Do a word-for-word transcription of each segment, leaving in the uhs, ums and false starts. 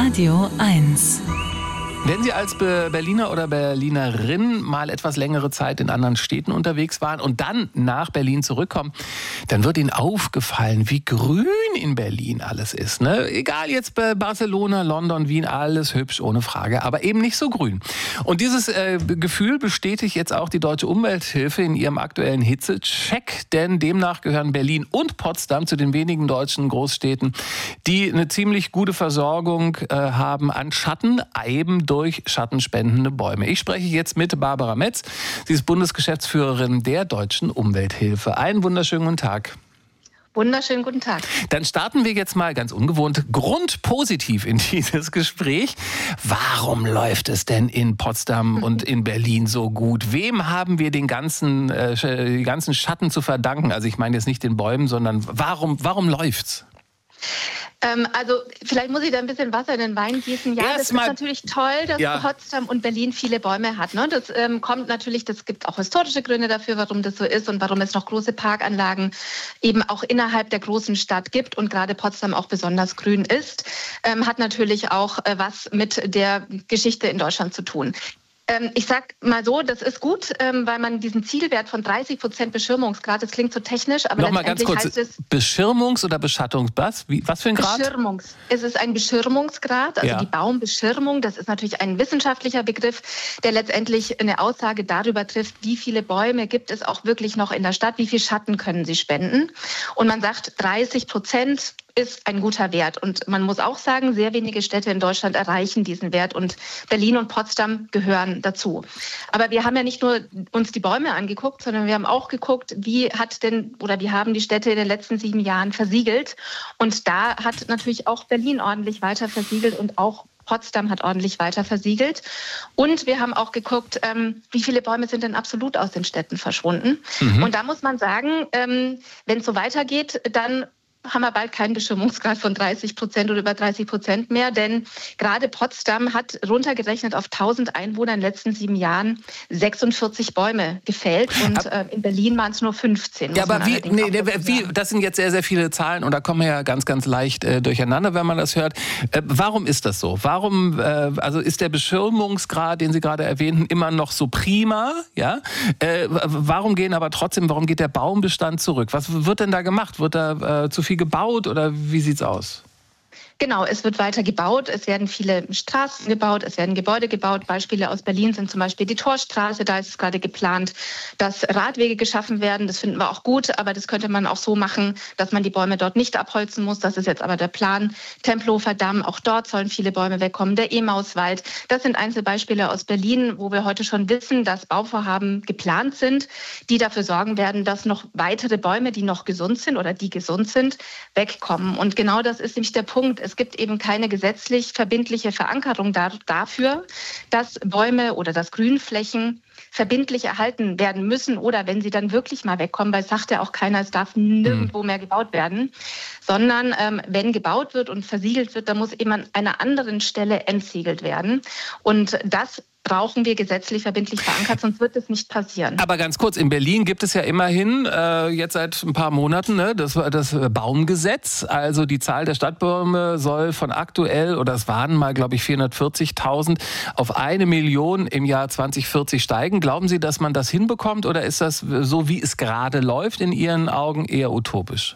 Radio eins. Wenn Sie als Berliner oder Berlinerin mal etwas längere Zeit in anderen Städten unterwegs waren und dann nach Berlin zurückkommen, dann wird Ihnen aufgefallen, wie grün in Berlin alles ist. Ne? Egal jetzt bei Barcelona, London, Wien, alles hübsch, ohne Frage, aber eben nicht so grün. Und dieses äh, Gefühl bestätigt jetzt auch die Deutsche Umwelthilfe in ihrem aktuellen Hitzecheck, denn demnach gehören Berlin und Potsdam zu den wenigen deutschen Großstädten, die eine ziemlich gute Versorgung äh, haben an Schatten, eben durch schattenspendende Bäume. Ich spreche jetzt mit Barbara Metz. Sie ist Bundesgeschäftsführerin der Deutschen Umwelthilfe. Einen wunderschönen guten Tag. Wunderschönen guten Tag. Dann starten wir jetzt mal ganz ungewohnt grundpositiv in dieses Gespräch. Warum läuft es denn in Potsdam und in Berlin so gut? Wem haben wir den ganzen, äh, die ganzen Schatten zu verdanken? Also ich meine jetzt nicht den Bäumen, sondern warum, warum läuft's? Ähm, also vielleicht muss ich da ein bisschen Wasser in den Wein gießen. Ja, Erst das ist mal, natürlich toll, dass ja. Potsdam und Berlin viele Bäume hat. Ne? Das ähm, kommt natürlich, das gibt auch historische Gründe dafür, warum das so ist und warum es noch große Parkanlagen eben auch innerhalb der großen Stadt gibt und gerade Potsdam auch besonders grün ist. Ähm, hat natürlich auch äh, was mit der Geschichte in Deutschland zu tun. Ich sag mal so, das ist gut, weil man diesen Zielwert von dreißig Prozent Beschirmungsgrad, das klingt so technisch, aber Noch mal ganz kurz, heißt es Beschirmungs- oder Beschattungs-, was? Wie, was für ein Grad? Beschirmungs. Es ist ein Beschirmungsgrad, also ja. die Baumbeschirmung, das ist natürlich ein wissenschaftlicher Begriff, der letztendlich eine Aussage darüber trifft, wie viele Bäume gibt es auch wirklich noch in der Stadt, wie viel Schatten können sie spenden. Und man sagt, dreißig Prozent ist ein guter Wert. Und man muss auch sagen, sehr wenige Städte in Deutschland erreichen diesen Wert und Berlin und Potsdam gehören dazu. Aber wir haben ja nicht nur uns die Bäume angeguckt, sondern wir haben auch geguckt, wie hat denn oder wie haben die Städte in den letzten sieben Jahren versiegelt. Und da hat natürlich auch Berlin ordentlich weiter versiegelt und auch Potsdam hat ordentlich weiter versiegelt. Und wir haben auch geguckt, ähm, wie viele Bäume sind denn absolut aus den Städten verschwunden. Mhm. Und da muss man sagen, ähm, wenn es so weitergeht, dann haben wir bald keinen Beschirmungsgrad von dreißig Prozent oder über dreißig Prozent mehr, denn gerade Potsdam hat runtergerechnet auf tausend Einwohner in den letzten sieben Jahren sechsundvierzig Bäume gefällt und äh, in Berlin waren es nur fünfzehn. Ja, aber wie, nee, wie, das sind jetzt sehr, sehr viele Zahlen und da kommen wir ja ganz, ganz leicht äh, durcheinander, wenn man das hört. Äh, warum ist das so? Warum, äh, also ist der Beschirmungsgrad, den Sie gerade erwähnten, immer noch so prima? Ja? Äh, warum gehen aber trotzdem, warum geht der Baumbestand zurück? Was wird denn da gemacht? Wird da äh, zu viel gebaut oder wie sieht's aus? Genau, es wird weiter gebaut, es werden viele Straßen gebaut, es werden Gebäude gebaut. Beispiele aus Berlin sind zum Beispiel die Torstraße, da ist es gerade geplant, dass Radwege geschaffen werden. Das finden wir auch gut, aber das könnte man auch so machen, dass man die Bäume dort nicht abholzen muss. Das ist jetzt aber der Plan. Tempelhofer Damm, auch dort sollen viele Bäume wegkommen. Der Emauswald, das sind Einzelbeispiele aus Berlin, wo wir heute schon wissen, dass Bauvorhaben geplant sind, die dafür sorgen werden, dass noch weitere Bäume, die noch gesund sind oder die gesund sind, wegkommen. Und genau das ist nämlich der Punkt. Es gibt eben keine gesetzlich verbindliche Verankerung da, dafür, dass Bäume oder dass Grünflächen verbindlich erhalten werden müssen oder wenn sie dann wirklich mal wegkommen, weil es sagt ja auch keiner, es darf nirgendwo mehr gebaut werden, sondern ähm, wenn gebaut wird und versiegelt wird, dann muss eben an einer anderen Stelle entsiegelt werden. Und das brauchen wir gesetzlich verbindlich verankert, sonst wird es nicht passieren. Aber ganz kurz, in Berlin gibt es ja immerhin äh, jetzt seit ein paar Monaten ne, das, das Baumgesetz. Also die Zahl der Stadtbäume soll von aktuell, oder es waren mal, glaube ich, vierhundertvierzigtausend auf eine Million im Jahr zwanzig vierzig steigen. Glauben Sie, dass man das hinbekommt oder ist das so, wie es gerade läuft, in Ihren Augen eher utopisch?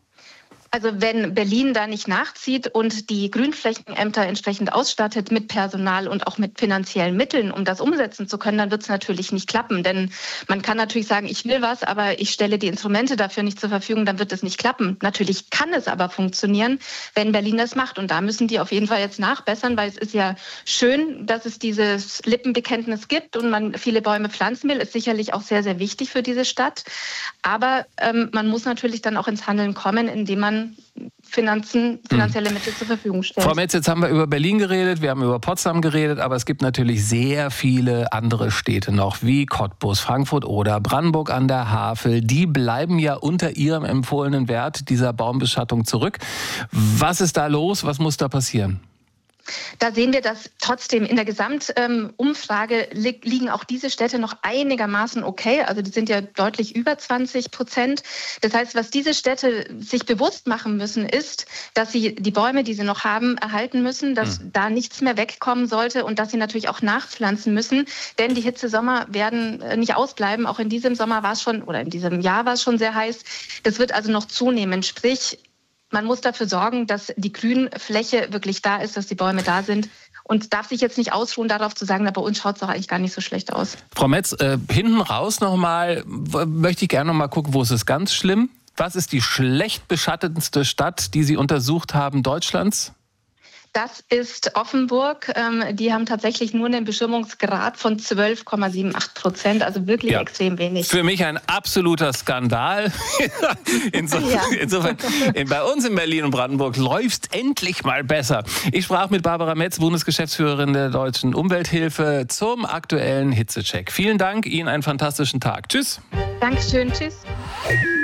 Also wenn Berlin da nicht nachzieht und die Grünflächenämter entsprechend ausstattet mit Personal und auch mit finanziellen Mitteln, um das umsetzen zu können, dann wird es natürlich nicht klappen. Denn man kann natürlich sagen, ich will was, aber ich stelle die Instrumente dafür nicht zur Verfügung, dann wird es nicht klappen. Natürlich kann es aber funktionieren, wenn Berlin das macht. Und da müssen die auf jeden Fall jetzt nachbessern, weil es ist ja schön, dass es dieses Lippenbekenntnis gibt und man viele Bäume pflanzen will. Ist sicherlich auch sehr, sehr wichtig für diese Stadt. Aber ähm, man muss natürlich dann auch ins Handeln kommen, indem man Finanzen, finanzielle Mittel zur Verfügung stellt. Frau Metz, jetzt haben wir über Berlin geredet, wir haben über Potsdam geredet, aber es gibt natürlich sehr viele andere Städte noch, wie Cottbus, Frankfurt oder Brandenburg an der Havel. Die bleiben ja unter ihrem empfohlenen Wert dieser Baumbeschattung zurück. Was ist da los? Was muss da passieren? Da sehen wir, dass trotzdem in der Gesamtumfrage li- liegen auch diese Städte noch einigermaßen okay. Also die sind ja deutlich über zwanzig Prozent. Das heißt, was diese Städte sich bewusst machen müssen, ist, dass sie die Bäume, die sie noch haben, erhalten müssen, dass mhm. da nichts mehr wegkommen sollte und dass sie natürlich auch nachpflanzen müssen. Denn die Hitzesommer werden nicht ausbleiben. Auch in diesem Sommer war es schon, oder in diesem Jahr war es schon sehr heiß. Das wird also noch zunehmen. Sprich, man muss dafür sorgen, dass die Grünfläche wirklich da ist, dass die Bäume da sind und darf sich jetzt nicht ausruhen darauf zu sagen, na, bei uns schaut es doch eigentlich gar nicht so schlecht aus. Frau Metz, äh, hinten raus nochmal, möchte ich gerne noch mal gucken, wo ist es ganz schlimm? Was ist die schlecht beschattetste Stadt, die Sie untersucht haben, Deutschlands? Das ist Offenburg. Die haben tatsächlich nur einen Beschirmungsgrad von zwölf Komma achtundsiebzig Prozent, also wirklich ja. extrem wenig. Für mich ein absoluter Skandal. Insofern, ja. insofern in, bei uns in Berlin und Brandenburg läuft es endlich mal besser. Ich sprach mit Barbara Metz, Bundesgeschäftsführerin der Deutschen Umwelthilfe, zum aktuellen Hitzecheck. Vielen Dank, Ihnen einen fantastischen Tag. Tschüss. Dankeschön, tschüss.